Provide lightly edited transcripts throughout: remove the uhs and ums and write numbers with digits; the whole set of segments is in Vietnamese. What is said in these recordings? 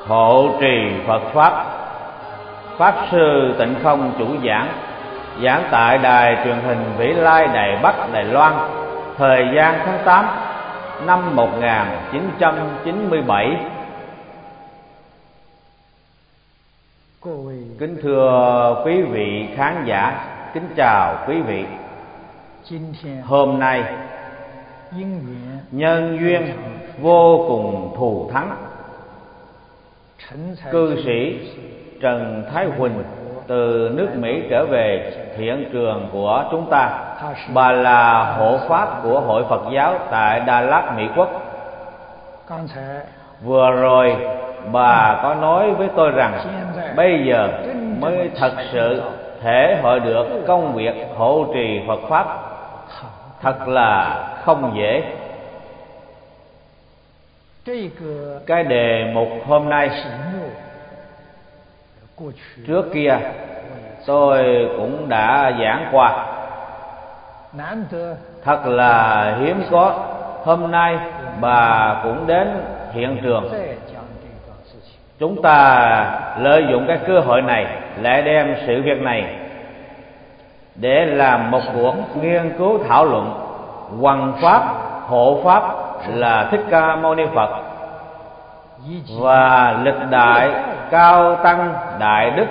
hộ trì Phật Pháp. Pháp Sư Tịnh Không chủ giảng, giảng tại Đài truyền hình Vĩ Lai Đài Bắc Đài Loan, thời gian tháng 8 năm 1997. Kính thưa quý vị khán giả, kính chào quý vị. Hôm nay nhân duyên vô cùng thù thắng, cư sĩ Trần Thái Huỳnh từ nước Mỹ trở về hiện trường của chúng ta. Bà là hộ pháp của Hội Phật giáo tại Đà Lạt, Mỹ Quốc. Vừa rồi bà có nói với tôi rằng bây giờ mới thật sự thể hội được công việc hộ trì Phật Pháp. Thật là không dễ. Cái đề mục hôm nay, trước kia tôi cũng đã giảng qua. Thật là hiếm có, hôm nay bà cũng đến hiện trường. Chúng ta lợi dụng cái cơ hội này lại đem sự việc này để làm một cuộc nghiên cứu thảo luận hoằng pháp, hộ pháp là Thích Ca Mâu Ni Phật và lịch đại cao tăng đại đức.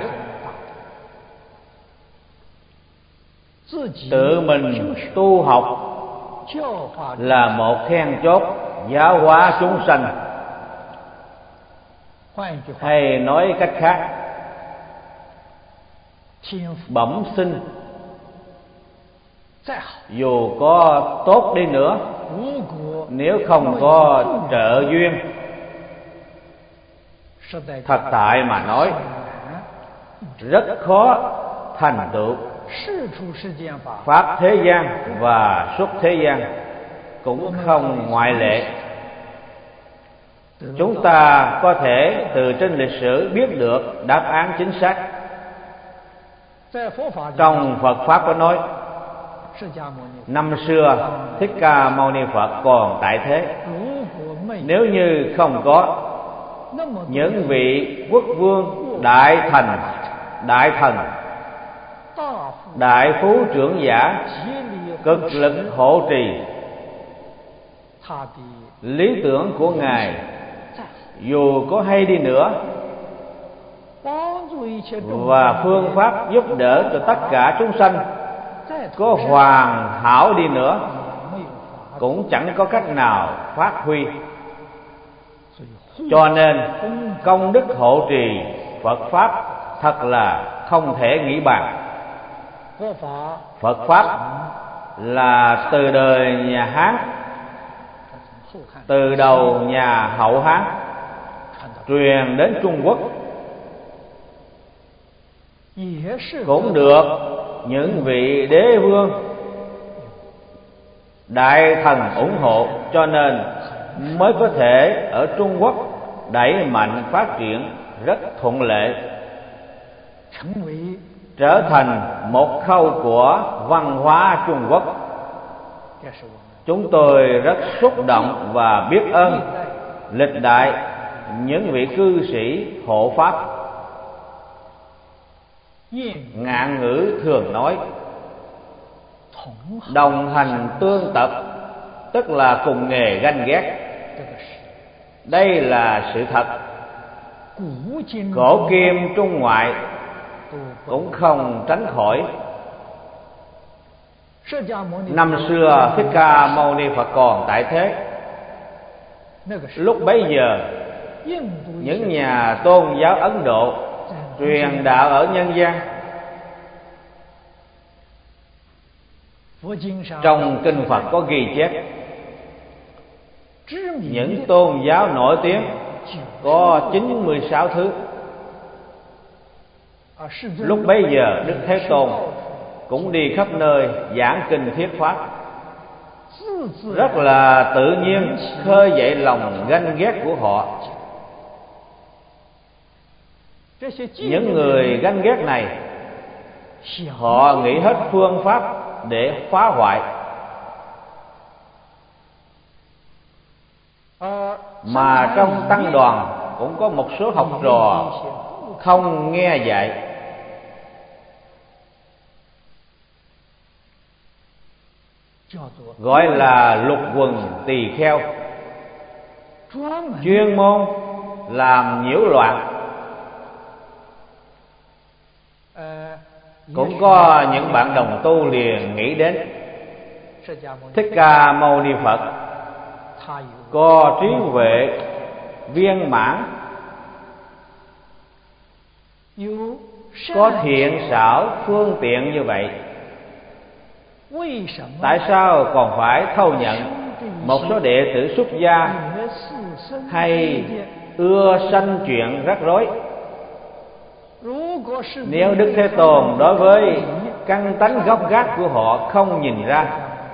Tự mình tu học là một then chốt giáo hóa chúng sanh. Hay nói cách khác, bẩm sinh dù có tốt đi nữa, nếu không có trợ duyên, thật tại mà nói rất khó thành tựu. Pháp thế gian và xuất thế gian cũng không ngoại lệ. Chúng ta có thể từ trên lịch sử biết được đáp án chính xác. Trong Phật Pháp có nói, năm xưa Thích Ca Mâu Ni Phật còn tại thế, nếu như không có những vị quốc vương, đại thành, đại thần, đại phú trưởng giả cực lực hộ trì, lý tưởng của Ngài dù có hay đi nữa và phương pháp giúp đỡ cho tất cả chúng sanh có hoàn hảo đi nữa, cũng chẳng có cách nào phát huy. Cho nên công đức hộ trì Phật Pháp thật là không thể nghĩ bàn. Phật Pháp là từ đời nhà Hán, từ đầu nhà Hậu Hán truyền đến Trung Quốc, cũng được những vị đế vương, đại thần ủng hộ, cho nên mới có thể ở Trung Quốc đẩy mạnh phát triển rất thuận lợi, trở thành một khâu của văn hóa Trung Quốc. Chúng tôi rất xúc động và biết ơn lịch đại những vị cư sĩ hộ pháp. Ngạn ngữ thường nói đồng hành tương tập, tức là cùng nghề ganh ghét. Đây là sự thật. Cổ kim Trung ngoại cũng không tránh khỏi. Năm xưa Thích Ca Mâu Ni Phật còn tại thế, lúc bấy giờ những nhà tôn giáo Ấn Độ truyền đạo ở nhân gian. Trong kinh Phật có ghi chép những tôn giáo nổi tiếng có 96 thứ. Lúc bấy giờ Đức Thế Tôn cũng đi khắp nơi giảng kinh thuyết pháp, rất là tự nhiên khơi dậy lòng ganh ghét của họ. Những người ganh ghét này, họ nghĩ hết phương pháp để phá hoại. Mà trong tăng đoàn cũng có một số học trò không nghe dạy, gọi là lục quần tỳ kheo, chuyên môn làm nhiễu loạn. Cũng có những bạn đồng tu liền nghĩ đến Thích Ca Mâu Ni Phật có trí huệ viên mãn, có thiện xảo phương tiện như vậy, tại sao còn phải thâu nhận một số đệ tử xuất gia hay ưa sanh chuyện rắc rối? Nếu Đức Thế Tôn đối với căn tánh gốc gác của họ không nhìn ra,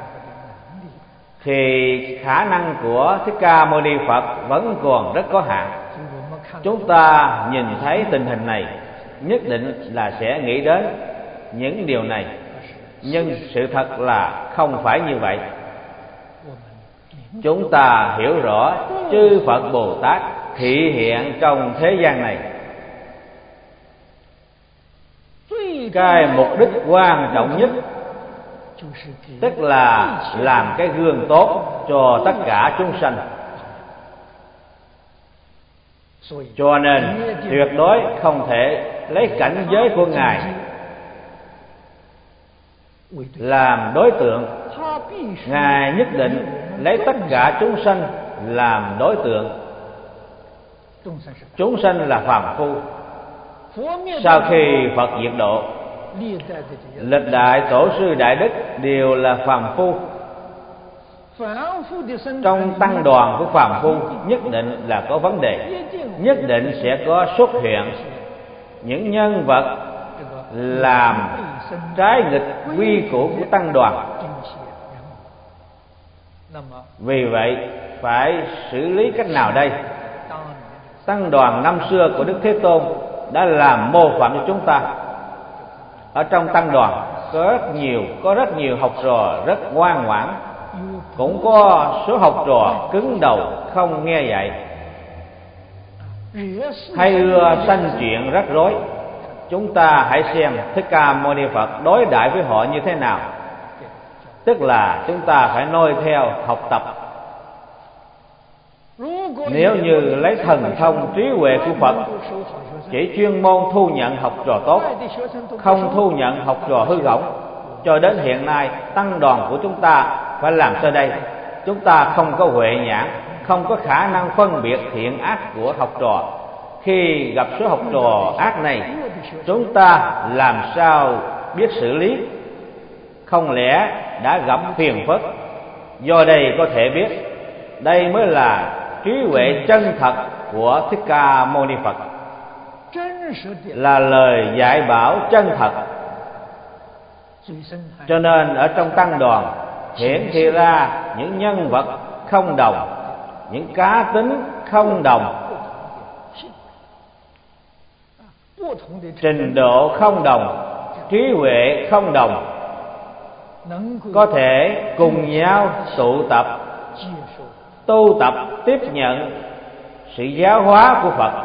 thì khả năng của Thích Ca Mâu Ni Phật vẫn còn rất có hạn. Chúng ta nhìn thấy tình hình này, nhất định là sẽ nghĩ đến những điều này, nhưng sự thật là không phải như vậy. Chúng ta hiểu rõ chư Phật Bồ Tát thị hiện trong thế gian này, cái mục đích quan trọng nhất tức là làm cái gương tốt cho tất cả chúng sanh. Cho nên tuyệt đối không thể lấy cảnh giới của Ngài làm đối tượng. Ngài nhất định lấy tất cả chúng sanh làm đối tượng. Chúng sanh là phàm phu. Sau khi Phật diệt độ, lịch đại tổ sư đại đức đều là phàm phu. Trong tăng đoàn của phàm phu nhất định là có vấn đề, nhất định sẽ có xuất hiện những nhân vật làm trái nghịch quy củ của tăng đoàn. Vì vậy phải xử lý cách nào đây? Tăng đoàn năm xưa của Đức Thế Tôn đã làm mô phạm cho chúng ta. Ở trong tăng đoàn có rất nhiều học trò rất ngoan ngoãn, cũng có số học trò cứng đầu không nghe dạy, hay ưa sanh chuyện rắc rối. Chúng ta hãy xem Thích Ca Mâu Ni Phật đối đãi với họ như thế nào. Tức là chúng ta phải noi theo học tập. Nếu như lấy thần thông trí huệ của Phật, chỉ chuyên môn thu nhận học trò tốt, không thu nhận học trò hư hỏng, cho đến hiện nay tăng đoàn của chúng ta phải làm sao đây? Chúng ta không có huệ nhãn, không có khả năng phân biệt thiện ác của học trò. Khi gặp số học trò ác này, chúng ta làm sao biết xử lý? Không lẽ đã gặp phiền phức? Do đây có thể biết, đây mới là trí huệ chân thật của Thích Ca Mâu Ni Phật, là lời dạy bảo chân thật. Cho nên ở trong tăng đoàn hiển thị ra những nhân vật không đồng, những cá tính không đồng, trình độ không đồng, trí huệ không đồng, có thể cùng nhau tụ tập, tu tập, tiếp nhận sự giáo hóa của Phật,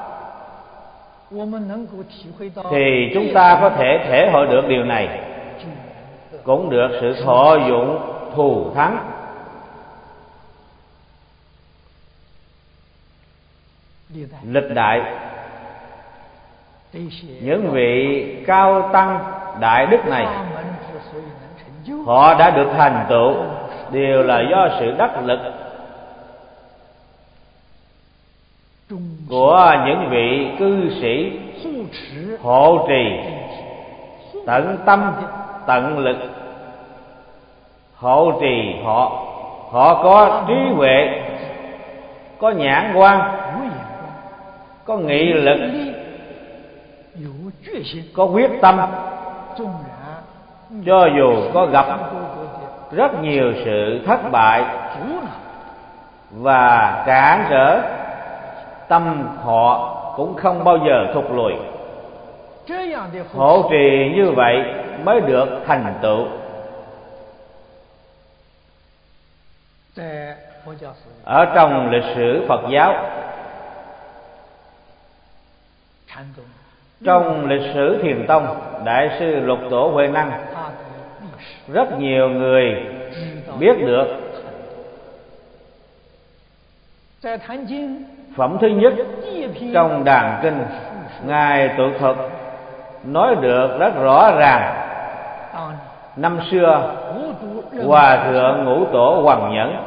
thì chúng ta có thể thể hội được điều này, cũng được sự thọ dụng thù thắng. Lịch đại những vị cao tăng đại đức này, họ đã được thành tựu đều là do sự đắc lực của những vị cư sĩ hộ trì, tận tâm tận lực hộ trì họ. Họ có trí huệ, có nhãn quan, có nghị lực, có quyết tâm. Cho dù có gặp rất nhiều sự thất bại và cản trở, tâm họ cũng không bao giờ thụt lùi. Hộ trì như vậy mới được thành tựu. Ở trong lịch sử Phật giáo, Trong lịch sử Thiền tông, Đại sư Lục Tổ Huệ Năng rất nhiều người biết được. Phẩm thứ nhất trong Đàn Kinh, Ngài tự thuật nói được rất rõ ràng. Năm xưa, Hòa Thượng Ngũ Tổ Hoằng Nhẫn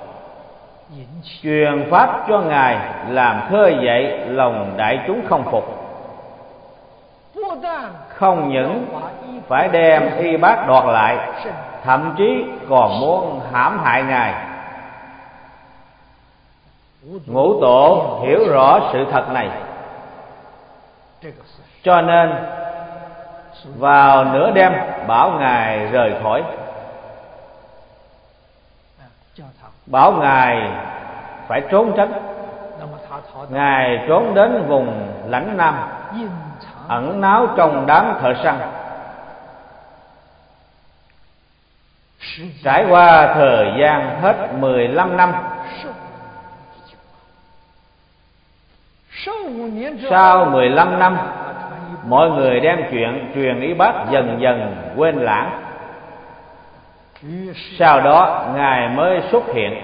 truyền pháp cho Ngài, làm khơi dậy lòng đại chúng không phục. Không những phải đem y bát đoạt lại, thậm chí còn muốn hãm hại Ngài. Ngũ Tổ hiểu rõ sự thật này, cho nên vào nửa đêm bảo Ngài rời khỏi, bảo Ngài phải trốn tránh. Ngài trốn đến vùng lãnh Nam, ẩn náu trong đám thợ săn. Trải qua thời gian hết 15 năm, sau 15 năm, mọi người đem chuyện truyền y bát dần dần quên lãng. Sau đó Ngài mới xuất hiện.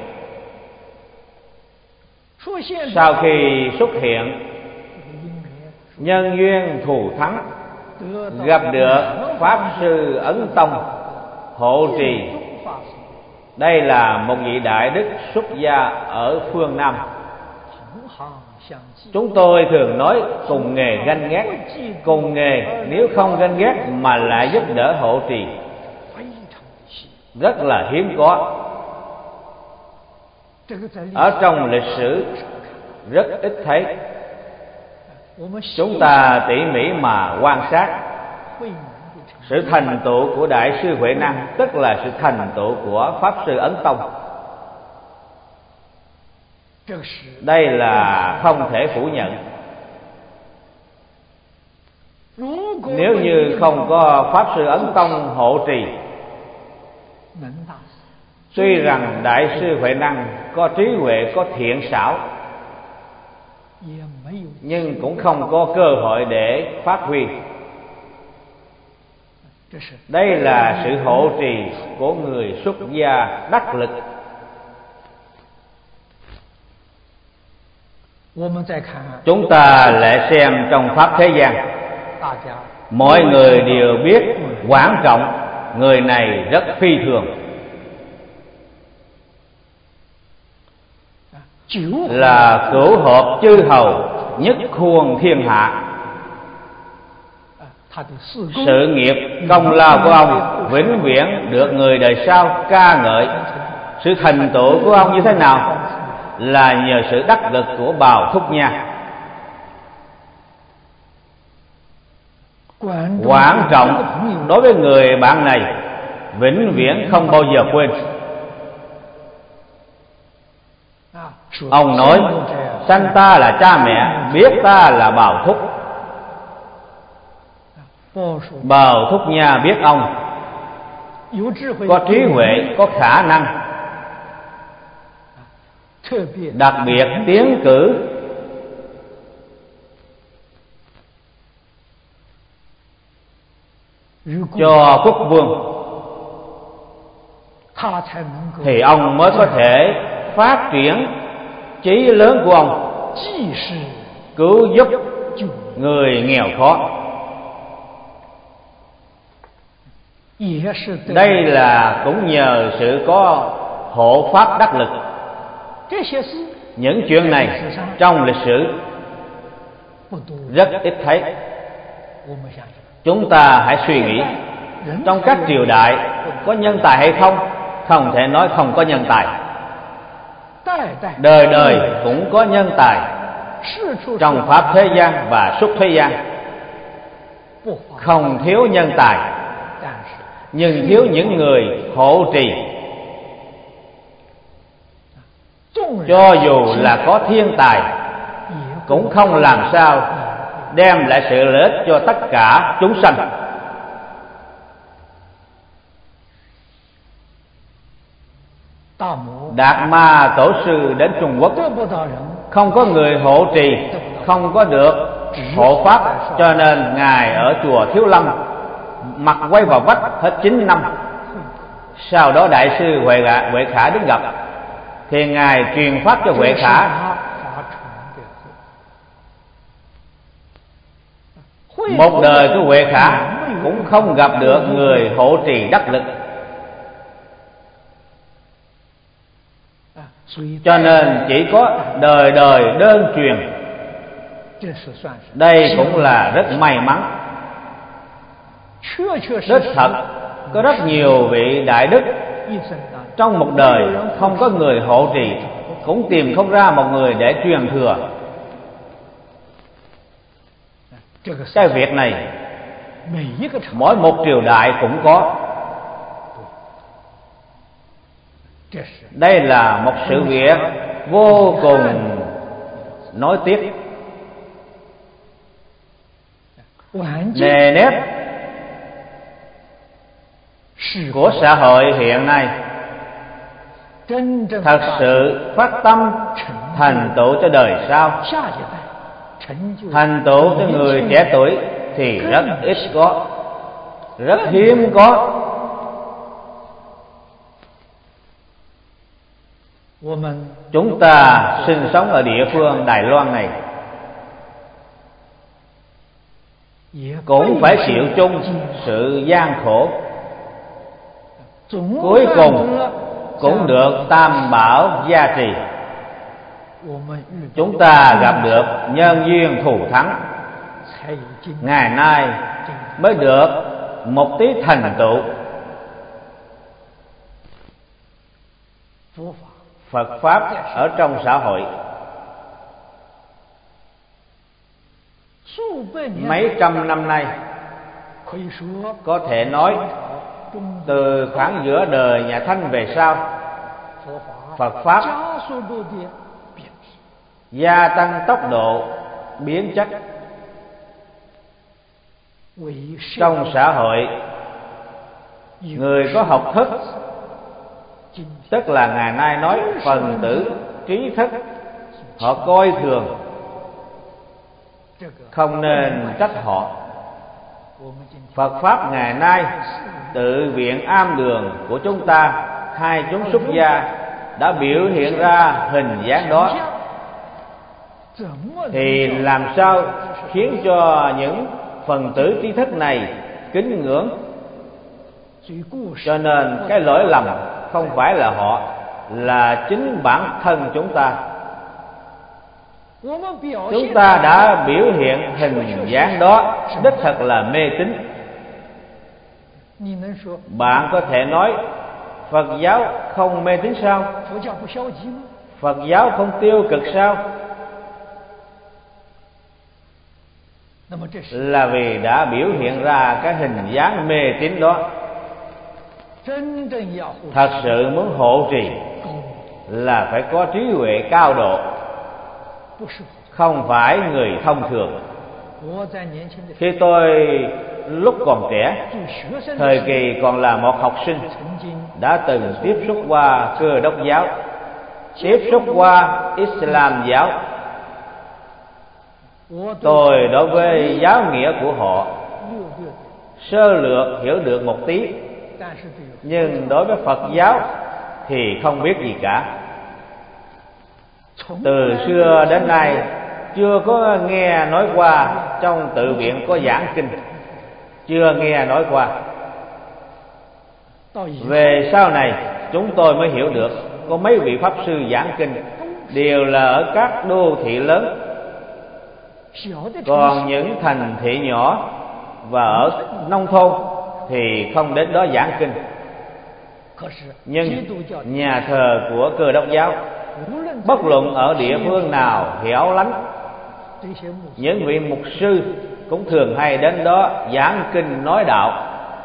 Sau khi xuất hiện, nhân duyên thù thắng, gặp được Pháp Sư Ấn Tông hộ trì. Đây là một vị đại đức xuất gia ở phương Nam. Chúng tôi thường nói cùng nghề ganh ghét, cùng nghề nếu không ganh ghét mà lại giúp đỡ hộ trì, rất là hiếm có. Ở trong lịch sử rất ít thấy. Chúng ta tỉ mỉ mà quan sát, sự thành tựu của Đại sư Huệ Năng tức là sự thành tựu của Pháp Sư Ấn Tông. Đây là không thể phủ nhận. Nếu như không có Pháp Sư Ấn Tông hộ trì, tuy rằng Đại sư Huệ Năng có trí huệ, có thiện xảo, nhưng cũng không có cơ hội để phát huy. Đây là sự hộ trì của người xuất gia đắc lực. Chúng ta lại xem trong Pháp thế gian, mọi người đều biết Quảng Trọng, người này rất phi thường, là cửu hợp chư hầu, nhất khuôn thiên hạ. Sự nghiệp công lao của ông vĩnh viễn được người đời sau ca ngợi. Sự thành tựu của ông như thế nào? Là nhờ sự đắc lực của Bào Thúc Nha. Quảng Trọng đối với người bạn này vĩnh viễn không bao giờ quên. Ông nói, sanh ta là cha mẹ, biết ta là Bào Thúc. Bào Thúc Nha biết ông có trí huệ, có khả năng, đặc biệt tiến cử cho quốc vương, thì ông mới có thể phát triển chí lớn của ông, cứu giúp người nghèo khó. Đây là cũng nhờ sự có hộ pháp đắc lực. Những chuyện này trong lịch sử rất ít thấy. Chúng ta hãy suy nghĩ, trong các triều đại có nhân tài hay không? Không thể nói không có nhân tài. Đời đời cũng có nhân tài, trong Pháp thế gian và xuất thế gian không thiếu nhân tài, nhưng thiếu những người hộ trì. Cho dù là có thiên tài, cũng không làm sao đem lại sự lợi ích cho tất cả chúng sanh. Đạt Ma Tổ sư đến Trung Quốc, không có người hộ trì, không có được hộ pháp, cho nên ngài ở chùa Thiếu Lâm mặt quay vào vách hết 9 năm. Sau đó đại sư Huệ Khả đến gặp, thì ngài truyền pháp cho Huệ Khả. Một đời của Huệ Khả cũng không gặp được người hộ trì đắc lực, cho nên chỉ có đời đời đơn truyền. Đây cũng là rất may mắn. Đích thật có rất nhiều vị đại đức trong một đời không có người hộ trì, cũng tìm không ra một người để truyền thừa. Cái việc này mỗi một triều đại cũng có. Đây là một sự việc vô cùng nối tiếc. Nề nếp của xã hội hiện nay thật sự phát tâm thành tựu cho đời sau, thành tựu cho người trẻ tuổi thì rất ít có, rất hiếm có. Chúng ta sinh sống ở địa phương Đài Loan này cũng phải chịu chung sự gian khổ, cuối cùng cũng được Tam Bảo gia trì. Chúng ta gặp được nhân duyên thù thắng, ngày nay mới được một tí thành tựu. Phật Pháp ở trong xã hội mấy trăm năm nay, có thể nói từ khoảng giữa đời nhà Thanh về sau, Phật Pháp gia tăng tốc độ biến chất. Trong xã hội, người có học thức, tức là ngày nay nói phần tử trí thức, họ coi thường, không nên trách họ. Phật Pháp ngày nay, tự viện Am Đường của chúng ta, hai chúng xuất gia đã biểu hiện ra hình dáng đó, thì làm sao khiến cho những phần tử trí thức này kính ngưỡng? Cho nên cái lỗi lầm không phải là họ, là chính bản thân chúng ta. Chúng ta đã biểu hiện hình dáng đó, đích thật là mê tín. Bạn có thể nói Phật giáo không mê tín sao? Phật giáo không tiêu cực sao? Là vì đã biểu hiện ra cái hình dáng mê tín đó. Thật sự muốn hộ trì là phải có trí huệ cao độ, không phải người thông thường. Khi tôi lúc còn trẻ, thời kỳ còn là một học sinh, đã từng tiếp xúc qua Cơ Đốc giáo, tiếp xúc qua Islam giáo. Tôi đối với giáo nghĩa của họ sơ lược hiểu được một tí, nhưng đối với Phật giáo thì không biết gì cả. Từ xưa đến nay chưa có nghe nói qua trong tự viện có giảng kinh, chưa nghe nói qua. Về sau này chúng tôi mới hiểu được có mấy vị pháp sư giảng kinh đều là ở các đô thị lớn, còn những thành thị nhỏ và ở nông thôn thì không đến đó giảng kinh. Nhưng nhà thờ của Cơ Đốc giáo, bất luận ở địa phương nào hẻo lánh, những vị mục sư cũng thường hay đến đó giảng kinh nói đạo.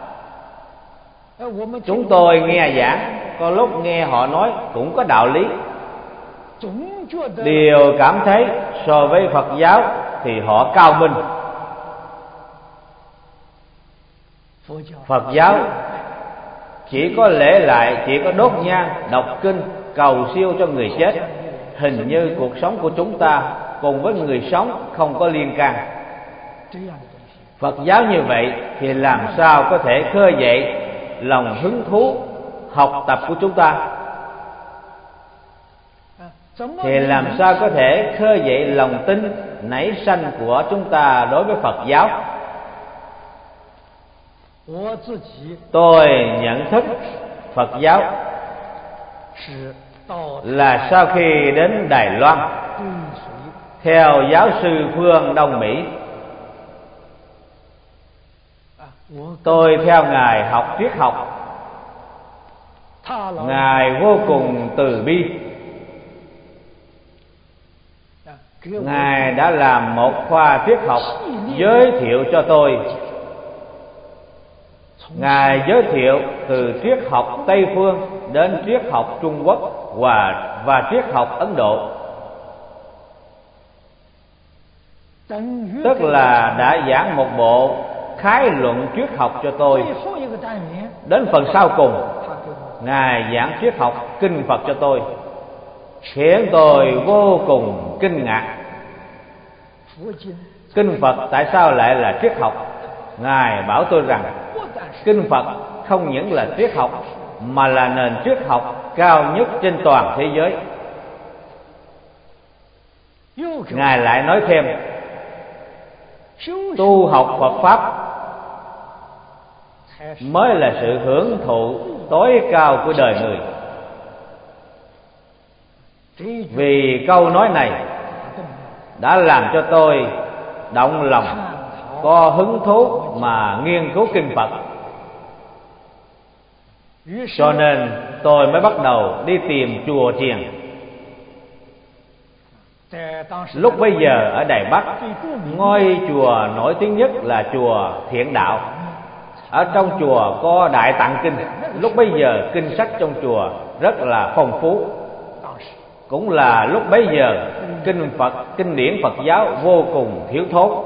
Chúng tôi nghe giảng, có lúc nghe họ nói cũng có đạo lý, đều cảm thấy so với Phật giáo thì họ cao minh. Phật giáo chỉ có lễ lại, chỉ có đốt nhang, đọc kinh, cầu siêu cho người chết. Hình như cuộc sống của chúng ta cùng với người sống không có liên can. Phật giáo như vậy thì làm sao có thể khơi dậy lòng hứng thú học tập của chúng ta? Thì làm sao có thể khơi dậy lòng tin nảy sanh của chúng ta đối với Phật giáo? Tôi nhận thức Phật giáo là sau khi đến Đài Loan theo giáo sư Phương Đông Mỹ. Tôi theo Ngài học triết học. Ngài vô cùng từ bi. Ngài đã làm một khoa triết học giới thiệu cho tôi. Ngài giới thiệu từ triết học Tây phương đến triết học Trung Quốc và triết học Ấn Độ. Tức là đã giảng một bộ khái luận triết học cho tôi. Đến phần sau cùng, Ngài giảng triết học kinh Phật cho tôi, khiến tôi vô cùng kinh ngạc. Kinh Phật tại sao lại là triết học? Ngài bảo tôi rằng kinh Phật không những là triết học mà là nền triết học cao nhất trên toàn thế giới. Ngài lại nói thêm, tu học Phật Pháp mới là sự hưởng thụ tối cao của đời người. Vì câu nói này đã làm cho tôi động lòng, có hứng thú mà nghiên cứu kinh Phật. Cho nên tôi mới bắt đầu đi tìm chùa chiền. Lúc bấy giờ ở Đài Bắc, ngôi chùa nổi tiếng nhất là chùa Thiện Đạo. Ở trong chùa có Đại Tạng Kinh. Lúc bấy giờ kinh sách trong chùa rất là phong phú. Cũng là lúc bấy giờ kinh điển Phật giáo vô cùng thiếu thốn.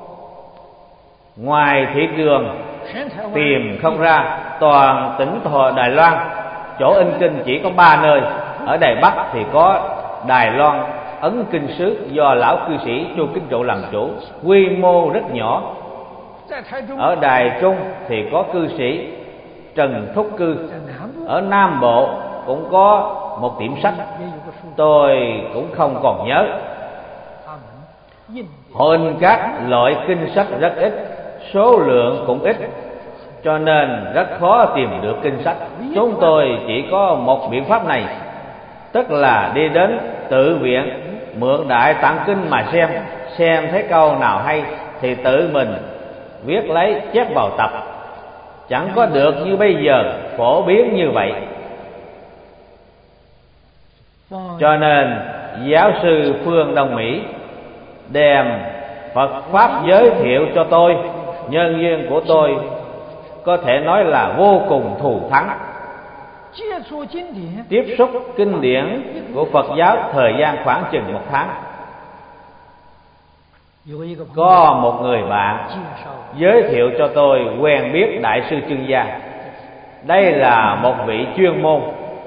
Ngoài thị trường tìm không ra, toàn tỉnh Đài Loan chỗ in kinh chỉ có 3 nơi. Ở Đài Bắc thì có Đài Loan Ấn Kinh Sứ do lão cư sĩ Chu Kính Trụ làm chủ, quy mô rất nhỏ. Ở Đài Trung thì có cư sĩ Trần Thúc Cư. Ở Nam Bộ cũng có một tiệm sách, tôi cũng không còn nhớ. Họ in các loại kinh sách rất ít, số lượng cũng ít, cho nên rất khó tìm được kinh sách. Chúng tôi chỉ có một biện pháp này, tức là đi đến tự viện mượn Đại Tạng Kinh mà xem thấy câu nào hay thì tự mình viết lấy chép vào tập. Chẳng có được như bây giờ phổ biến như vậy. Cho nên giáo sư Phương Đông Mỹ đem Phật Pháp giới thiệu cho tôi. Nhân duyên của tôi có thể nói là vô cùng thù thắng. Tiếp xúc kinh điển của Phật giáo thời gian khoảng chừng 1 tháng. Có một người bạn giới thiệu cho tôi quen biết Đại sư Chương Gia. Đây là một vị chuyên môn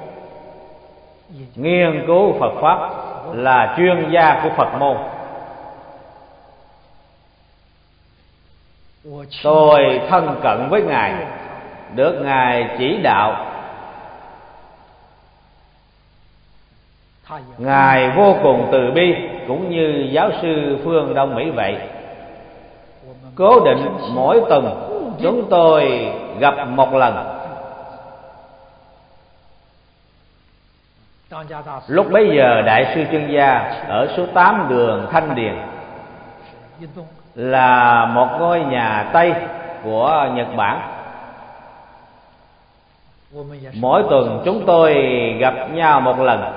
nghiên cứu Phật Pháp, là chuyên gia của Phật môn. Tôi thân cận với Ngài, được Ngài chỉ đạo. Ngài vô cùng từ bi, cũng như giáo sư Phương Đông Mỹ vậy. Cố định mỗi tuần chúng tôi gặp một lần. Lúc bấy giờ Đại sư Chương Gia ở số 8 đường Thanh Điền, là một ngôi nhà Tây của Nhật Bản. Mỗi tuần chúng tôi gặp nhau một lần.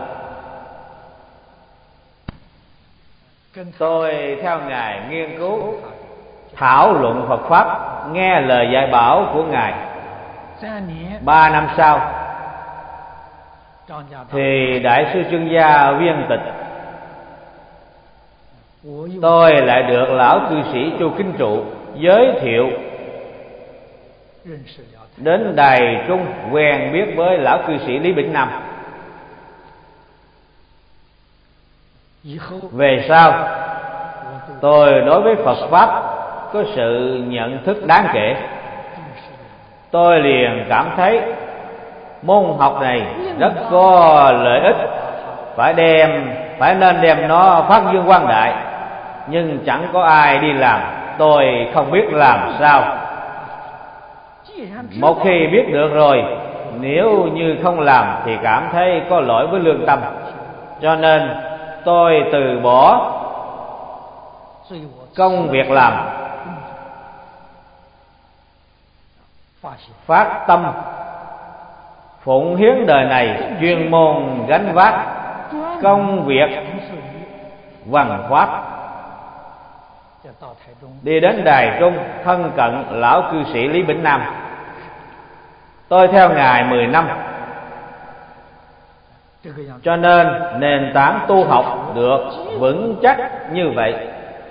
Tôi theo Ngài nghiên cứu, thảo luận Phật Pháp, nghe lời dạy bảo của Ngài. 3 năm sau thì Đại sư Chương Gia viên tịch. Tôi lại được lão cư sĩ Chu Kính Trụ giới thiệu đến Đài Trung, quen biết với lão cư sĩ Lý Bỉnh Nam. Về sau tôi đối với Phật Pháp có sự nhận thức đáng kể. Tôi liền cảm thấy môn học này rất có lợi ích, phải nên đem nó phát dương quang đại, nhưng chẳng có ai đi làm, tôi không biết làm sao. Một khi biết được rồi, nếu như không làm thì cảm thấy có lỗi với lương tâm, cho nên tôi từ bỏ công việc làm, phát tâm phụng hiến đời này chuyên môn gánh vác công việc hoằng pháp. Đi đến Đài Trung thân cận lão cư sĩ Lý Bỉnh Nam. Tôi theo ngài 10 năm, cho nên nền tảng tu học được vững chắc như vậy.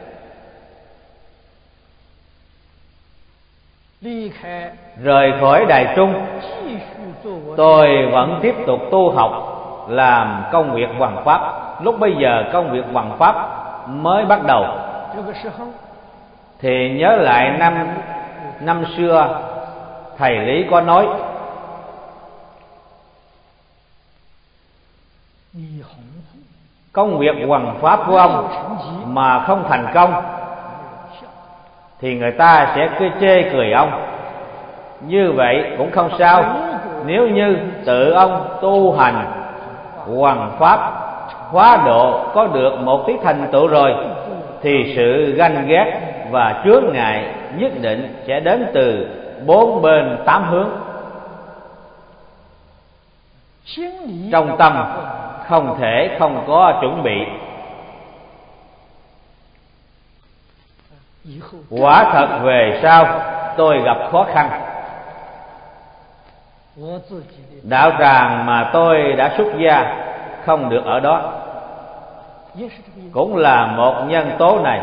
Rời khỏi Đài Trung, tôi vẫn tiếp tục tu học, làm công việc hoằng pháp. Lúc bây giờ công việc hoằng pháp mới bắt đầu, thì nhớ lại năm xưa thầy Lý có nói: công việc hoằng pháp của ông mà không thành công thì người ta sẽ chê cười ông. Như vậy cũng không sao, nếu như tự ông tu hành hoằng pháp hóa độ có được một tí thành tựu rồi, thì sự ganh ghét và chướng ngại nhất định sẽ đến từ 4 bên 8 hướng. Trong tâm không thể không có chuẩn bị. Quả thật về sau tôi gặp khó khăn. Đạo tràng mà tôi đã xuất gia không được ở đó, cũng là một nhân tố này.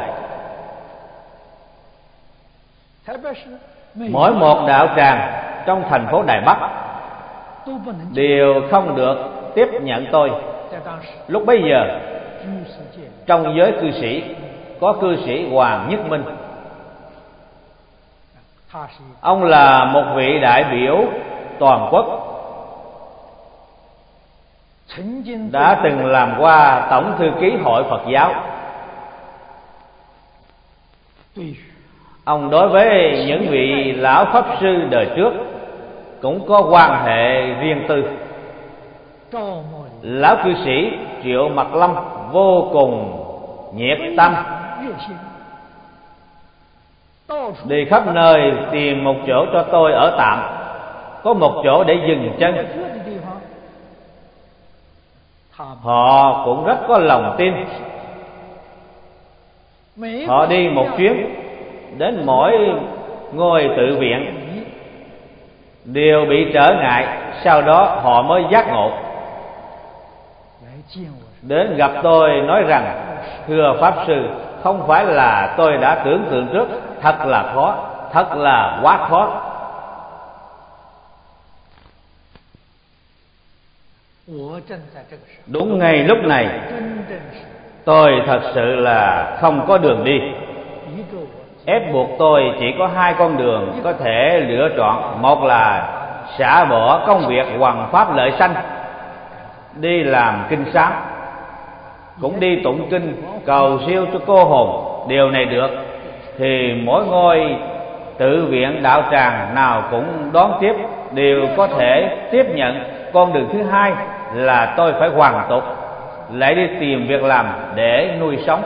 Mỗi một đạo tràng trong thành phố Đài Bắc đều không được tiếp nhận tôi. Lúc bấy giờ trong giới cư sĩ có cư sĩ Hoàng Nhất Minh. Ông là một vị đại biểu toàn quốc, đã từng làm qua tổng thư ký Hội Phật giáo. Ông đối với những vị lão pháp sư đời trước cũng có quan hệ riêng tư. Lão cư sĩ Triệu Mật Lâm vô cùng nhiệt tâm, đi khắp nơi tìm một chỗ cho tôi ở tạm, có một chỗ để dừng chân. Họ cũng rất có lòng tin. Họ đi một chuyến đến mỗi ngôi tự viện đều bị trở ngại, sau đó họ mới giác ngộ. Đến gặp tôi nói rằng: thưa Pháp Sư, không phải là tôi đã tưởng tượng trước, thật là khó, thật là quá khó. Đúng ngay lúc này tôi thật sự là không có đường đi. Ép buộc tôi chỉ có 2 con đường có thể lựa chọn. Một là xả bỏ công việc hoằng pháp lợi sanh, đi làm kinh sám, cũng đi tụng kinh cầu siêu cho cô hồn. Điều này được thì mỗi ngôi tự viện đạo tràng nào cũng đón tiếp, đều có thể tiếp nhận. Con đường thứ hai là tôi phải hoàn tục, lại đi tìm việc làm để nuôi sống.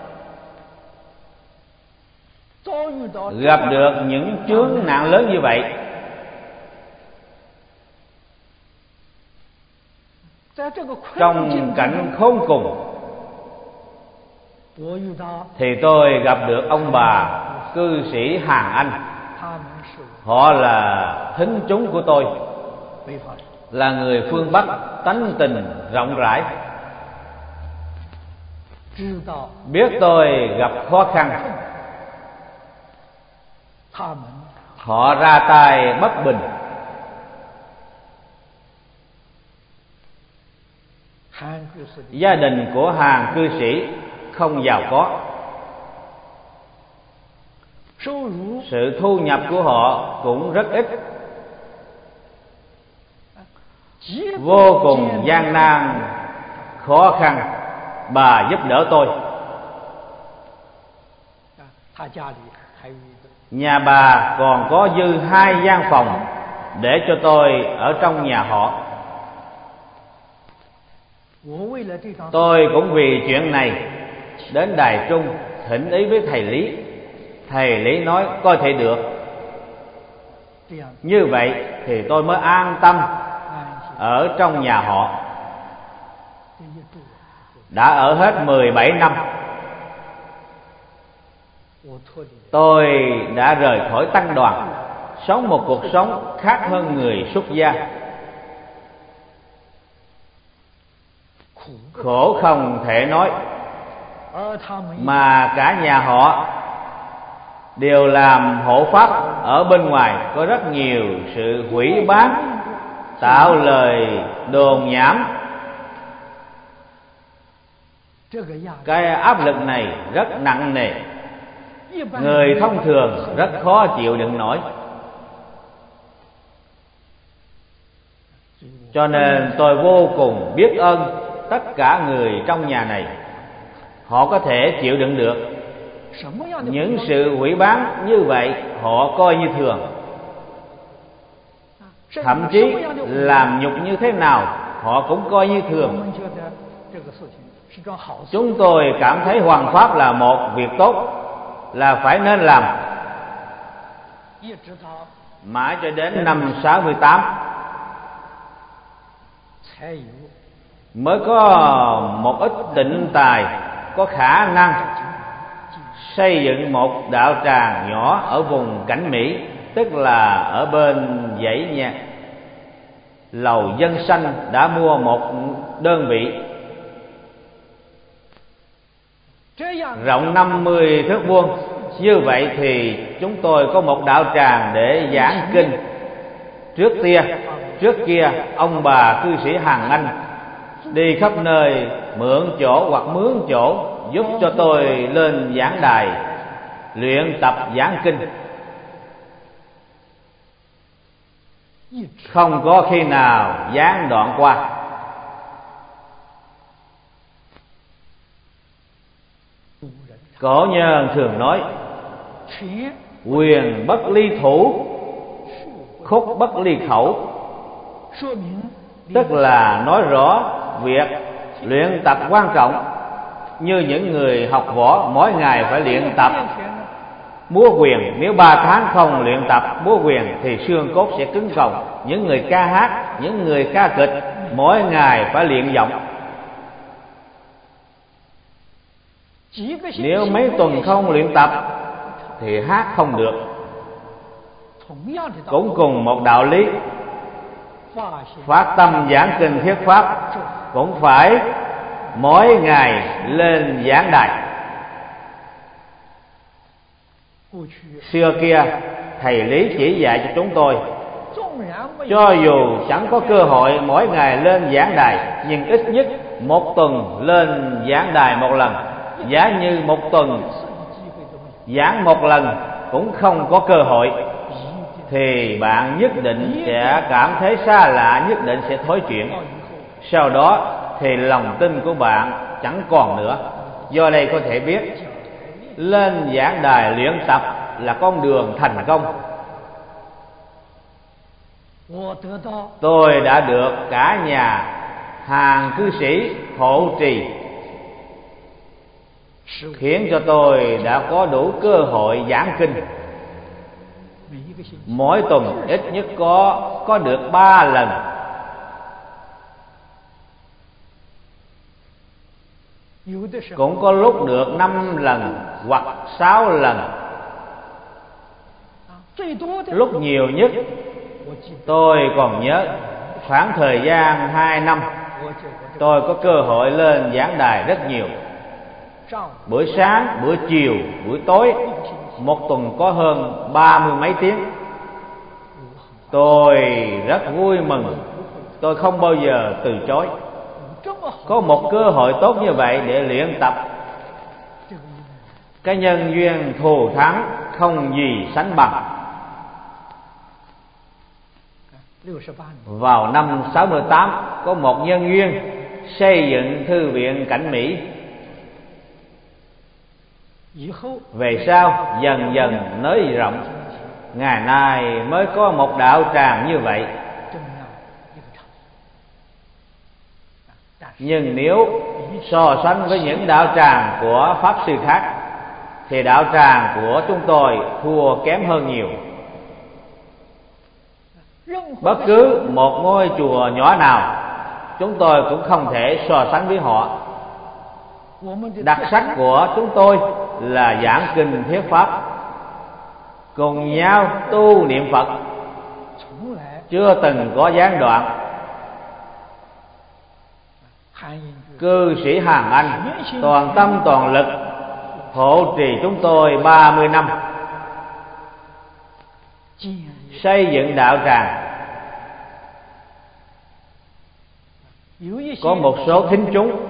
Gặp được những chướng nạn lớn như vậy, trong cảnh khốn cùng, thì tôi gặp được ông bà cư sĩ Hàn Anh. Họ là thính chúng của tôi, là người phương Bắc, tánh tình rộng rãi, biết tôi gặp khó khăn, họ ra tay bất bình. Gia đình của Hàn cư sĩ không giàu có, sự thu nhập của họ cũng rất ít, vô cùng gian nan khó khăn. Bà giúp đỡ tôi. Nhà bà còn có dư 2 gian phòng để cho tôi ở trong nhà họ. Tôi cũng vì chuyện này đến Đài Trung thỉnh ý với thầy Lý. Thầy Lý nói coi thể được. Như vậy thì tôi mới an tâm ở trong nhà họ. Đã ở hết 17 năm, tôi đã rời khỏi tăng đoàn, sống một cuộc sống khác hơn người xuất gia. Khổ không thể nói, mà cả nhà họ đều làm hộ pháp. Ở bên ngoài có rất nhiều sự hủy bán, tạo lời đồn nhảm. Cái áp lực này rất nặng nề, người thông thường rất khó chịu đựng nổi. Cho nên tôi vô cùng biết ơn tất cả người trong nhà này. Họ có thể chịu đựng được những sự hủy bán như vậy, họ coi như thường. Thậm chí làm nhục như thế nào họ cũng coi như thường. Chúng tôi cảm thấy hoằng pháp là một việc tốt, là phải nên làm. Mãi cho đến năm 68 mới có một ít tịnh tài có khả năng xây dựng một đạo tràng nhỏ ở vùng Cảnh Mỹ, tức là ở bên dãy nhà lầu Dân Sanh. Đã mua một đơn vị rộng 50 thước vuông. Như vậy thì chúng tôi có một đạo tràng để giảng kinh. Trước kia ông bà cư sĩ Hằng Anh đi khắp nơi mượn chỗ hoặc mướn chỗ giúp cho tôi lên giảng đài luyện tập giảng kinh. Không có khi nào gián đoạn qua. Cổ nhân thường nói quyền bất ly thủ, khúc bất ly khẩu, tức là nói rõ việc luyện tập quan trọng. Như những người học võ mỗi ngày phải luyện tập múa quyền, nếu 3 tháng không luyện tập múa quyền thì xương cốt sẽ cứng còng. Những người ca hát, những người ca kịch mỗi ngày phải luyện giọng. Nếu mấy tuần không luyện tập thì hát không được. Cũng cùng một đạo lý, phát tâm giảng kinh thuyết pháp cũng phải mỗi ngày lên giảng đài. Xưa kia thầy Lý chỉ dạy cho chúng tôi, cho dù chẳng có cơ hội mỗi ngày lên giảng đài, nhưng ít nhất một tuần lên giảng đài một lần. Giả như một tuần giảng một lần cũng không có cơ hội thì bạn nhất định sẽ cảm thấy xa lạ, nhất định sẽ thối chuyển. Sau đó thì lòng tin của bạn chẳng còn nữa. Do đây có thể biết lên giảng đài luyện tập là con đường thành công. Tôi đã được cả nhà hàng cư sĩ hộ trì, khiến cho tôi đã có đủ cơ hội giảng kinh. Mỗi tuần ít nhất có được 3 lần. Cũng có lúc được 5 lần hoặc 6 lần. Lúc nhiều nhất tôi còn nhớ khoảng thời gian 2 năm, tôi có cơ hội lên giảng đài rất nhiều. Buổi sáng, buổi chiều, buổi tối, một tuần có hơn 30 mấy tiếng. Tôi rất vui mừng, tôi không bao giờ từ chối. Có một cơ hội tốt như vậy để luyện tập. Cái nhân duyên thù thắng không gì sánh bằng. Vào năm 68 có một nhân duyên xây dựng thư viện Cảnh Mỹ. Về sau dần dần nới rộng, ngày nay mới có một đạo tràng như vậy. Nhưng nếu so sánh với những đạo tràng của pháp sư khác thì đạo tràng của chúng tôi thua kém hơn nhiều. Bất cứ một ngôi chùa nhỏ nào chúng tôi cũng không thể so sánh với họ. Đặc sắc của chúng tôi là giảng kinh thuyết pháp, cùng nhau tu niệm Phật, chưa từng có gián đoạn. Cư sĩ Hàn Anh toàn tâm toàn lực hộ trì chúng tôi 30 năm, xây dựng đạo tràng. Có một số thính chúng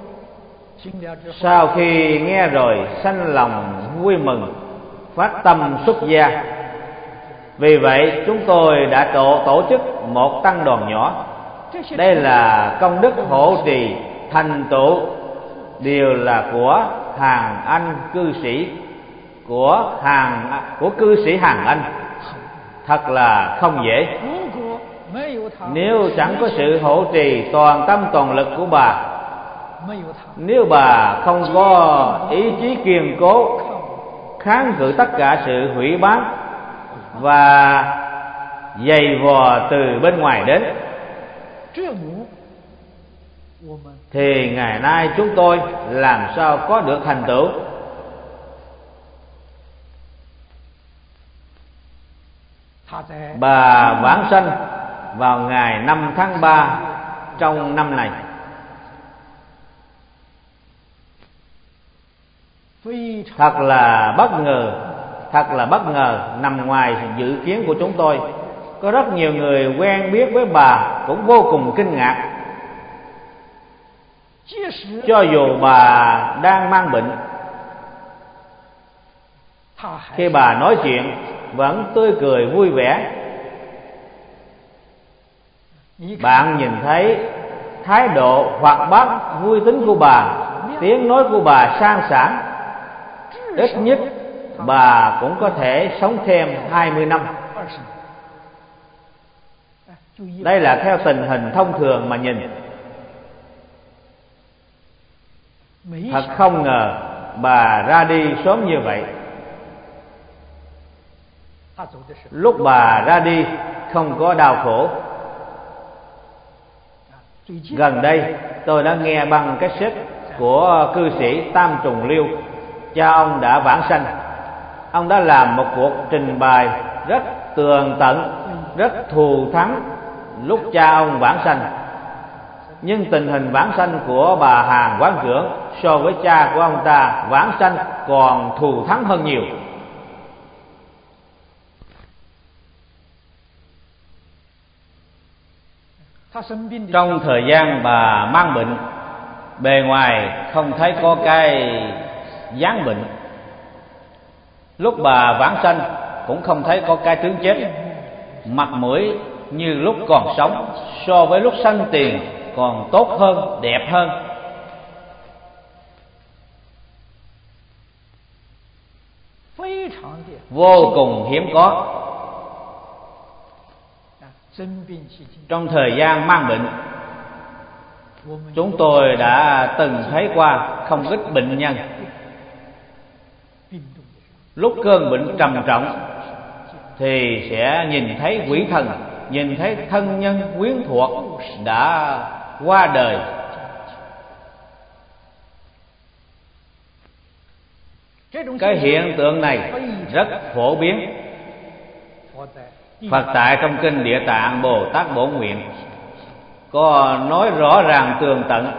sau khi nghe rồi sanh lòng vui mừng, phát tâm xuất gia. Vì vậy chúng tôi đã tổ chức một tăng đoàn nhỏ. Đây là công đức hộ trì thành tựu đều là của Hàn Anh cư sĩ, của cư sĩ Hàn Anh. Thật là không dễ. Nếu chẳng có sự hộ trì toàn tâm toàn lực của bà, nếu bà không có ý chí kiên cố kháng cự tất cả sự hủy bán và giày vò từ bên ngoài đến, thì ngày nay chúng tôi làm sao có được thành tựu. Bà vãng sanh vào ngày 5 tháng 3 trong năm này. Thật là bất ngờ, nằm ngoài dự kiến của chúng tôi. Có rất nhiều người quen biết với bà cũng vô cùng kinh ngạc. Cho dù bà đang mang bệnh, khi bà nói chuyện vẫn tươi cười vui vẻ. Bạn nhìn thấy thái độ hoạt bát vui tính của bà, tiếng nói của bà sang sảng. Ít nhất bà cũng có thể sống thêm 20 năm. Đây là theo tình hình thông thường mà nhìn. Thật không ngờ bà ra đi sớm như vậy. Lúc bà ra đi không có đau khổ. Gần đây tôi đã nghe băng cassette của cư sĩ Tam Trùng Liêu. Cha ông đã vãng sanh. Ông đã làm một cuộc trình bày rất tường tận, rất thù thắng lúc cha ông vãng sanh. Nhưng tình hình vãng sanh của bà Hàn quán trưởng so với cha của ông ta vãng sanh còn thù thắng hơn nhiều. Trong thời gian bà mang bệnh, bề ngoài không thấy có cái dáng bệnh. Lúc bà vãng sanh cũng không thấy có cái tướng chết. Mặt mũi như lúc còn sống, so với lúc sanh tiền còn tốt hơn, đẹp hơn. Vô cùng hiếm có. Trong thời gian mang bệnh, chúng tôi đã từng thấy qua không ít bệnh nhân lúc cơn bệnh trầm trọng thì sẽ nhìn thấy quỷ thần, nhìn thấy thân nhân quyến thuộc đã qua đời. Cái hiện tượng này rất phổ biến. Phật tại trong kinh Địa Tạng Bồ Tát Bổn Nguyện có nói rõ ràng tường tận.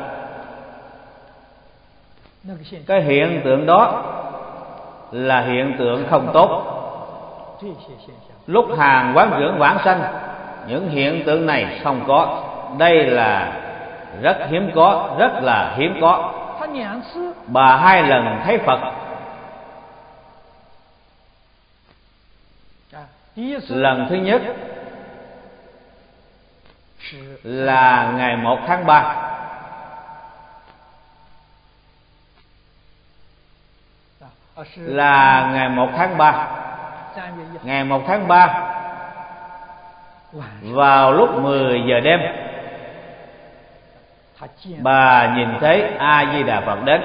Cái hiện tượng đó là hiện tượng không tốt. Lúc Hàn quán trưởng vãng sanh, những hiện tượng này không có. Đây là rất hiếm có, rất là hiếm có. Bà 2 lần thấy Phật. Lần thứ nhất là ngày 1 tháng 3. Là ngày 1 tháng 3. Ngày 1 tháng 3 vào lúc 10 giờ đêm, bà nhìn thấy A Di Đà Phật đến.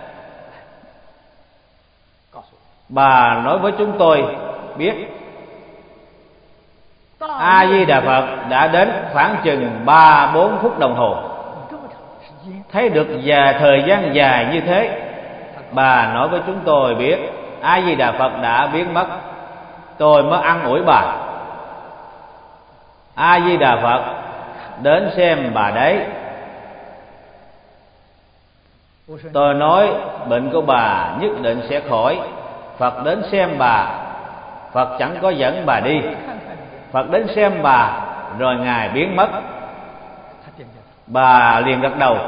Bà nói với chúng tôi biết A Di Đà Phật đã đến khoảng chừng 3-4 phút đồng hồ. Thấy được thời gian dài như thế, bà nói với chúng tôi biết A Di Đà Phật đã biến mất. Tôi mới an ủi bà: A Di Đà Phật đến xem bà đấy. Tôi nói bệnh của bà nhất định sẽ khỏi. Phật đến xem bà, Phật chẳng có dẫn bà đi. Phật đến xem bà rồi Ngài biến mất. Bà liền gật đầu.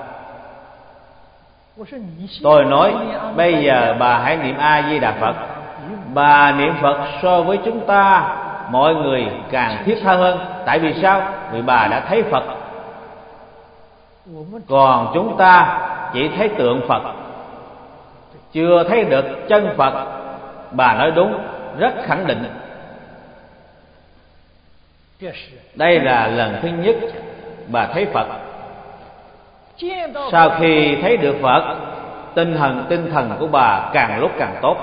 Tôi nói bây giờ bà hãy niệm A Di Đà Phật. Bà niệm Phật so với chúng ta mọi người càng thiết tha hơn. Tại vì sao? Vì bà đã thấy Phật, còn chúng ta chỉ thấy tượng Phật, chưa thấy được chân Phật. Bà nói đúng, rất khẳng định. Đây là lần thứ nhất bà thấy Phật. Sau khi thấy được Phật, tinh thần của bà càng lúc càng tốt.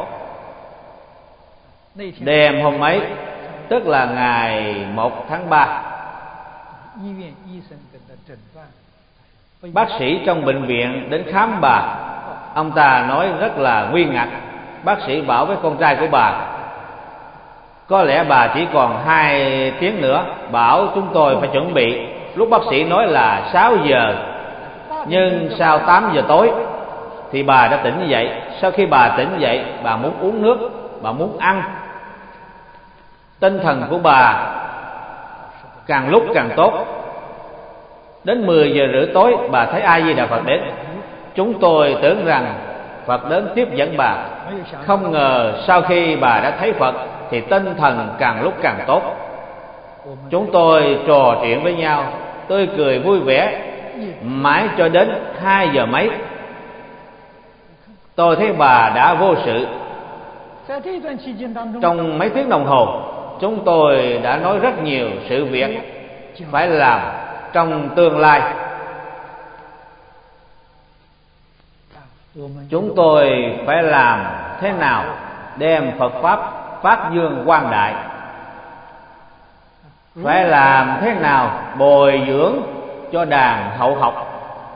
Đêm hôm ấy, tức là ngày 1 tháng 3, bác sĩ trong bệnh viện đến khám bà. Ông ta nói rất là nguy ngặt. Bác sĩ bảo với con trai của bà: có lẽ bà chỉ còn 2 tiếng nữa, bảo chúng tôi phải chuẩn bị. Lúc bác sĩ nói là 6 giờ, nhưng sau 8 giờ tối thì bà đã tỉnh dậy. Sau khi bà tỉnh dậy, bà muốn uống nước, bà muốn ăn. Tinh thần của bà càng lúc càng tốt. Đến 10 giờ rưỡi tối, bà thấy A Di Đà Phật đến. Chúng tôi tưởng rằng Phật đến tiếp dẫn bà. Không ngờ sau khi bà đã thấy Phật thì tinh thần càng lúc càng tốt. Chúng tôi trò chuyện với nhau, tươi cười vui vẻ, mãi cho đến 2 giờ mấy. Tôi thấy bà đã vô sự. Trong mấy tiếng đồng hồ, chúng tôi đã nói rất nhiều sự việc phải làm trong tương lai. Chúng tôi phải làm thế nào đem Phật Pháp phát dương quang đại, phải làm thế nào bồi dưỡng cho đàn hậu học.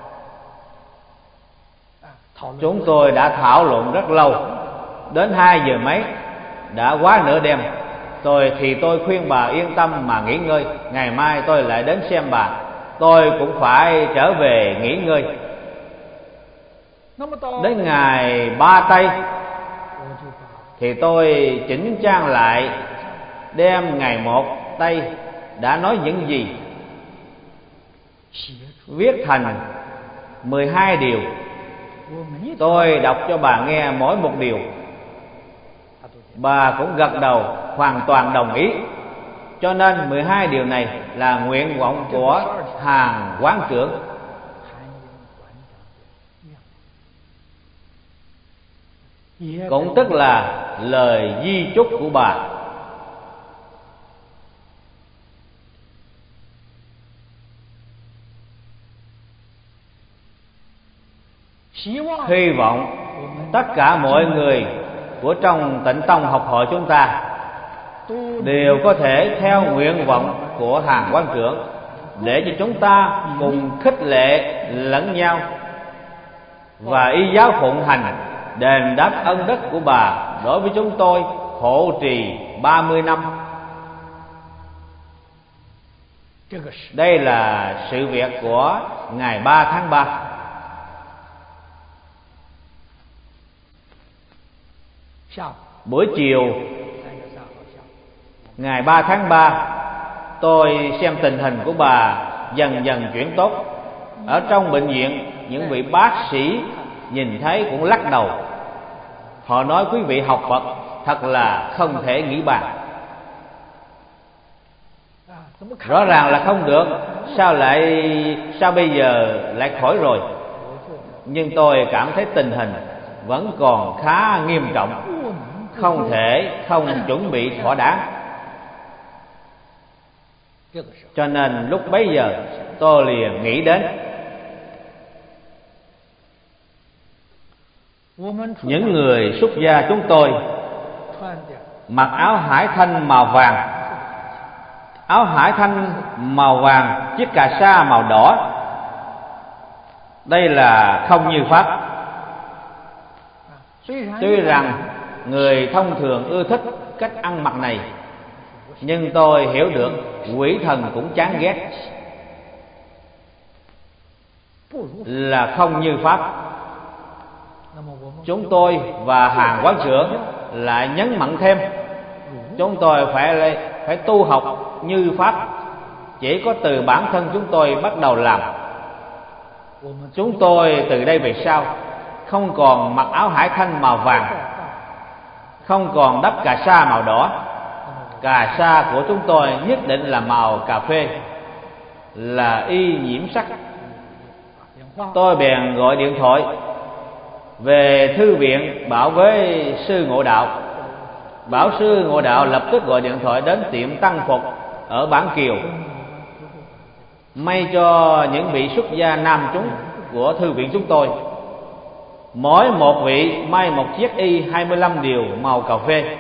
Chúng tôi đã thảo luận rất lâu, đến 2 giờ mấy, đã quá nửa đêm. Tôi khuyên bà yên tâm mà nghỉ ngơi, ngày mai tôi lại đến xem bà. Tôi cũng phải trở về nghỉ ngơi. Đến ngày 3 tây thì tôi chỉnh trang lại, đem ngày 1 tây đã nói những gì, viết thành 12 điều. Tôi đọc cho bà nghe mỗi một điều. Bà cũng gật đầu hoàn toàn đồng ý. Cho nên 12 điều này là nguyện vọng của Hàn quán trưởng. Cũng tức là lời di chúc của bà. Hy vọng tất cả mọi người của trong Tịnh Tông học hội chúng ta đều có thể theo nguyện vọng của Hàn quán trưởng, để cho chúng ta cùng khích lệ lẫn nhau và y giáo phụng hành, đền đáp ân đức của bà đối với chúng tôi hộ trì 30 năm. Đây là sự việc của ngày 3 tháng 3. Buổi chiều ngày 3 tháng 3, tôi xem tình hình của bà dần dần chuyển tốt. Ở trong bệnh viện, những vị bác sĩ nhìn thấy cũng lắc đầu. Họ nói quý vị học Phật thật là không thể nghĩ bàn. Rõ ràng là không được, sao bây giờ lại khỏi rồi? Nhưng tôi cảm thấy tình hình vẫn còn khá nghiêm trọng, không thể không chuẩn bị thỏa đáng. Cho nên lúc bấy giờ tôi liền nghĩ đến những người xuất gia chúng tôi mặc áo hải thanh màu vàng, áo hải thanh màu vàng, chiếc cà sa màu đỏ. Đây là không như pháp. Tuy rằng người thông thường ưa thích cách ăn mặc này, nhưng tôi hiểu được quỷ thần cũng chán ghét, là không như pháp. Chúng tôi và Hàng quán trưởng lại nhấn mạnh thêm, chúng tôi phải tu học như pháp. Chỉ có từ bản thân chúng tôi bắt đầu làm. Chúng tôi từ đây về sau không còn mặc áo hải thanh màu vàng, không còn đắp cà sa màu đỏ. Cà sa của chúng tôi nhất định là màu cà phê, là y nhiễm sắc. Tôi bèn gọi điện thoại về thư viện bảo với sư Ngộ Đạo. Bảo sư Ngộ Đạo lập tức gọi điện thoại đến tiệm tăng phục ở Bản Kiều, may cho những vị xuất gia nam chúng của thư viện chúng tôi, mỗi một vị may một chiếc y 25 điều màu cà phê.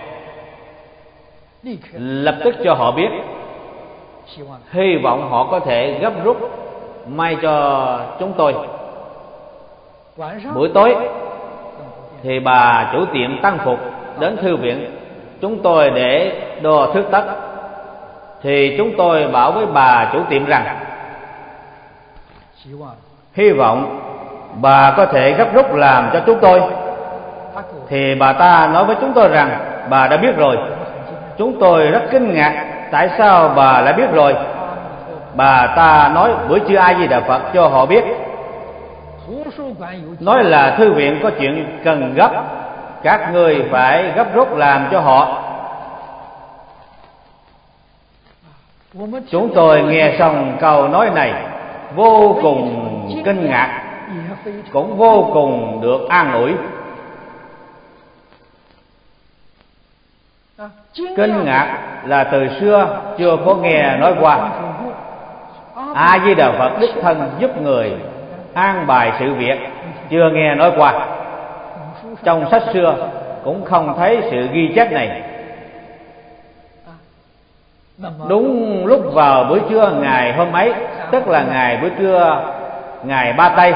Lập tức cho họ biết, hy vọng họ có thể gấp rút may cho chúng tôi. Buổi tối thì bà chủ tiệm tăng phục đến thư viện chúng tôi để đo thước tất. Thì chúng tôi bảo với bà chủ tiệm rằng hy vọng bà có thể gấp rút làm cho chúng tôi. Thì bà ta nói với chúng tôi rằng bà đã biết rồi. Chúng tôi rất kinh ngạc, tại sao bà lại biết rồi? Bà ta nói buổi trưa A Di Đà Phật cho họ biết, nói là thư viện có chuyện cần gấp, các người phải gấp rút làm cho họ. Chúng tôi nghe xong câu nói này vô cùng kinh ngạc, cũng vô cùng được an ủi. Kinh ngạc là từ xưa chưa có nghe nói qua. A Di Đà Phật đích thân giúp người an bài sự việc, chưa nghe nói qua. Trong sách xưa cũng không thấy sự ghi chép này. Đúng lúc vào buổi trưa ngày hôm ấy, tức là ngày buổi trưa ngày Ba Tây,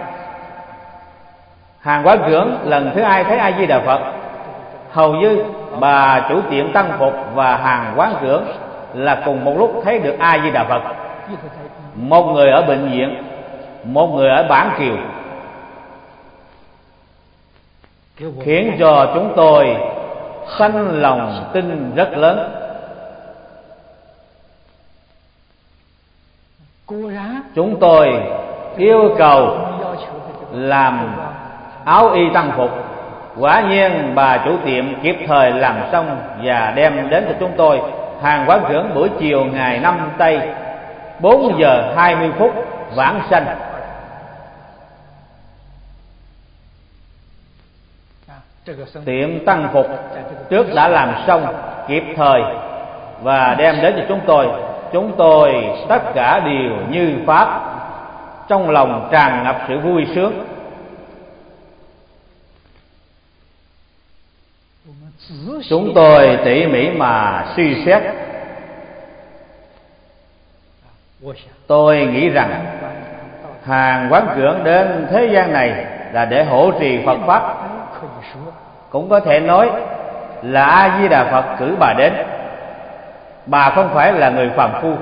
Hàng quán trưởng lần thứ hai thấy A Di Đà Phật. Hầu như bà chủ tiệm tăng phục và Hàng quán trưởng là cùng một lúc thấy được A Di Đà Phật. Một người ở bệnh viện, một người ở Bản Kiều, khiến cho chúng tôi sanh lòng tin rất lớn. Chúng tôi yêu cầu làm áo y tăng phục. Quả nhiên bà chủ tiệm kịp thời làm xong và đem đến cho chúng tôi. Hàng quán trưởng buổi chiều ngày 5 Tây 4 giờ 20 phút vãng sanh. Tiệm tăng phục trước đã làm xong kịp thời và đem đến cho chúng tôi. Chúng tôi tất cả đều như pháp, trong lòng tràn ngập sự vui sướng. Chúng tôi tỉ mỉ mà suy xét. Tôi nghĩ rằng Hàng quán trưởng đến thế gian này là để hộ trì Phật pháp. Cũng có thể nói là A Di Đà Phật cử bà đến. Bà không phải là người phàm phu.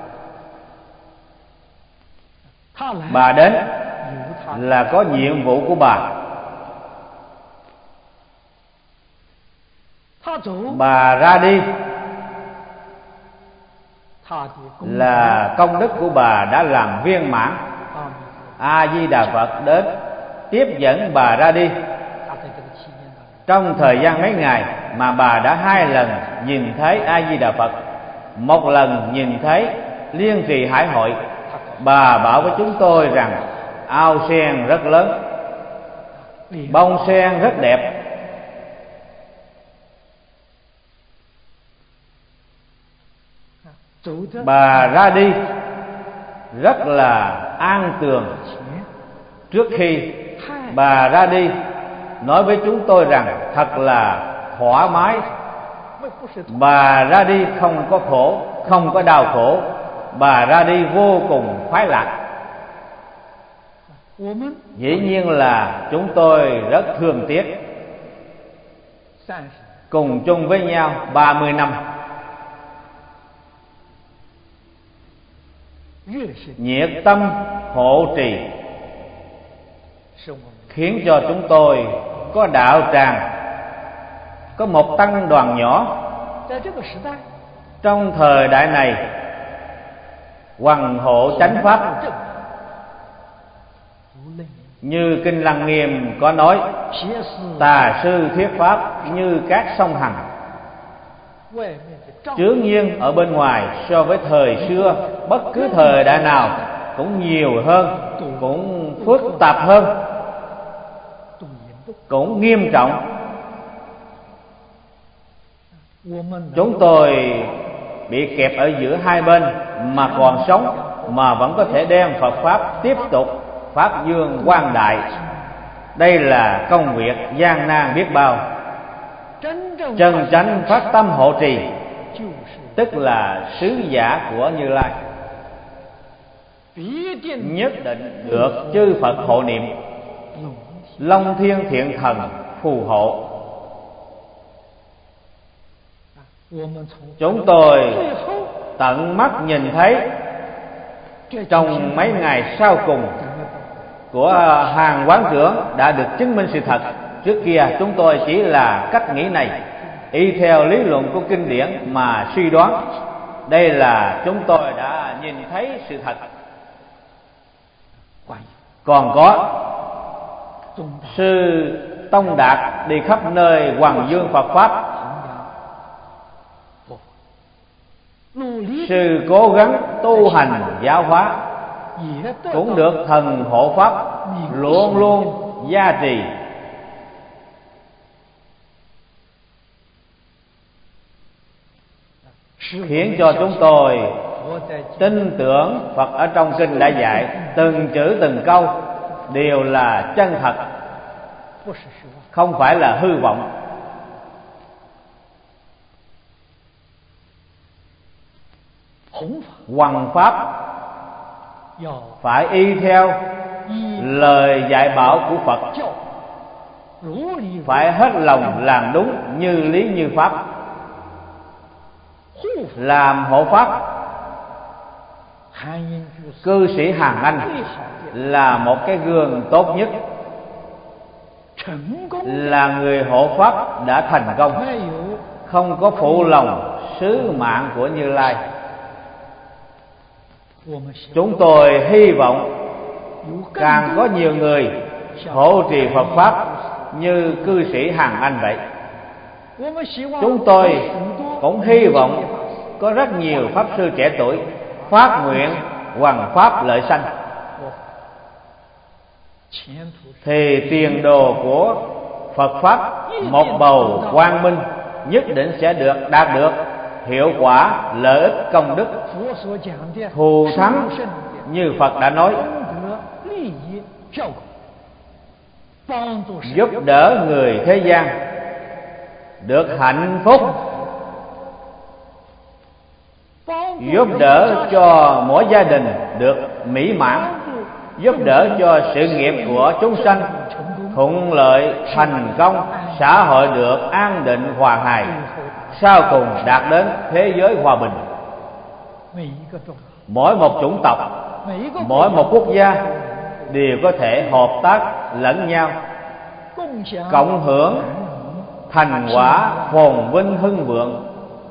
Bà đến là có nhiệm vụ của bà. Bà ra đi là công đức của bà đã làm viên mãn. A Di Đà Phật đến tiếp dẫn bà ra đi. Trong thời gian mấy ngày mà bà đã 2 lần nhìn thấy A Di Đà Phật, một lần nhìn thấy Liên Trì Hải Hội, bà bảo với chúng tôi rằng ao sen rất lớn, bông sen rất đẹp. Bà ra đi rất là an tường. Trước khi bà ra đi, nói với chúng tôi rằng thật là thoải mái. Bà ra đi không có khổ, không có đau khổ. Bà ra đi vô cùng khoái lạc. Dĩ nhiên là chúng tôi rất thương tiếc. Cùng chung với nhau 30 năm, nhiệt tâm hộ trì khiến cho chúng tôi có đạo tràng, có một tăng đoàn nhỏ. Trong thời đại này, hoằng hộ chánh pháp, như Kinh Lăng Nghiêm có nói, tà sư thuyết pháp như các sông Hằng. Chướng nhiên ở bên ngoài so với thời xưa, bất cứ thời đại nào cũng nhiều hơn, cũng phức tạp hơn, cũng nghiêm trọng. Chúng tôi bị kẹp ở giữa hai bên mà còn sống, mà vẫn có thể đem Phật pháp tiếp tục pháp dương quang đại. Đây là công việc gian nan biết bao. Chân chánh phát tâm hộ trì, tức là sứ giả của Như Lai, nhất định được chư Phật hộ niệm, Long Thiên Thiện Thần phù hộ. Chúng tôi tận mắt nhìn thấy trong mấy ngày sau cùng của hàng quán trưởng đã được chứng minh sự thật. Trước kia chúng tôi chỉ là cách nghĩ này, y theo lý luận của kinh điển mà suy đoán. Đây là chúng tôi đã nhìn thấy sự thật. Còn có sư Tông Đạt đi khắp nơi hoằng dương Phật pháp, sư cố gắng tu hành giáo hóa, cũng được thần hộ pháp luôn luôn gia trì. Khiến cho chúng tôi tin tưởng Phật ở trong kinh đã dạy, từng chữ từng câu đều là chân thật, không phải là hư vọng. Hoằng pháp phải y theo lời dạy bảo của Phật, phải hết lòng làm đúng như lý như pháp. Làm hộ pháp, cư sĩ Hàn Anh là một cái gương tốt nhất, là người hộ pháp đã thành công, không có phụ lòng sứ mạng của Như Lai. Chúng tôi hy vọng càng có nhiều người hộ trì Phật pháp như cư sĩ Hàn Anh vậy. Chúng tôi cũng hy vọng có rất nhiều pháp sư trẻ tuổi phát nguyện hoằng pháp lợi sanh, thì tiền đồ của Phật pháp một bầu quang minh nhất định sẽ đạt được hiệu quả, lợi ích, công đức thù thắng như Phật đã nói, giúp đỡ người thế gian được hạnh phúc, giúp đỡ cho mỗi gia đình được mỹ mãn, giúp đỡ cho sự nghiệp của chúng sanh thuận lợi thành công, xã hội được an định hòa hài, sau cùng đạt đến thế giới hòa bình. Mỗi một chủng tộc, mỗi một quốc gia đều có thể hợp tác lẫn nhau, cộng hưởng thành quả phồn vinh hưng vượng.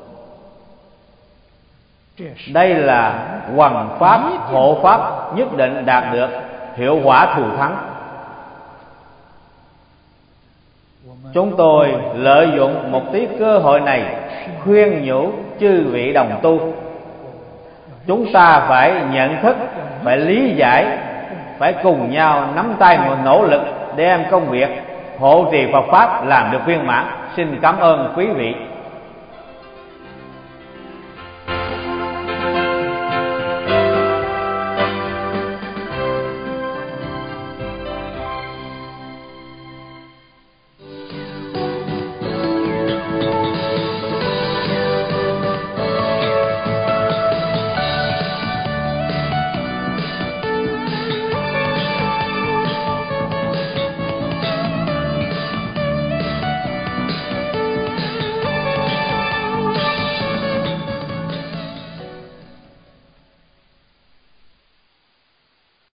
Đây là hoằng pháp hộ pháp nhất định đạt được hiệu quả thù thắng. Chúng tôi lợi dụng một tí cơ hội này khuyên nhủ chư vị đồng tu. Chúng ta phải nhận thức, phải lý giải, phải cùng nhau nắm tay một nỗ lực đem công việc hộ trì Phật Pháp làm được viên mãn. Xin cảm ơn quý vị.